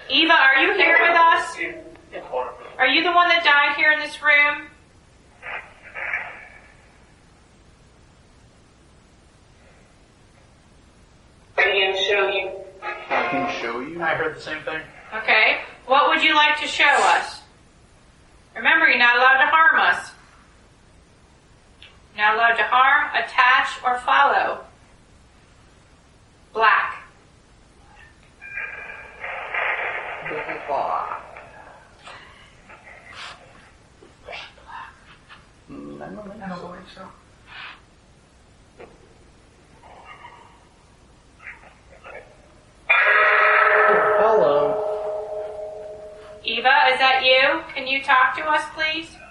Eva, are you here with us? Are you the one that died here in this room? I can show you. I can show you. I heard the same thing. Okay. What would you like to show us? Remember, you're not allowed to harm us. You're not allowed to harm, attach, or follow. Black. I don't think so. Hello. Eva, is that you? Can you talk to us, please?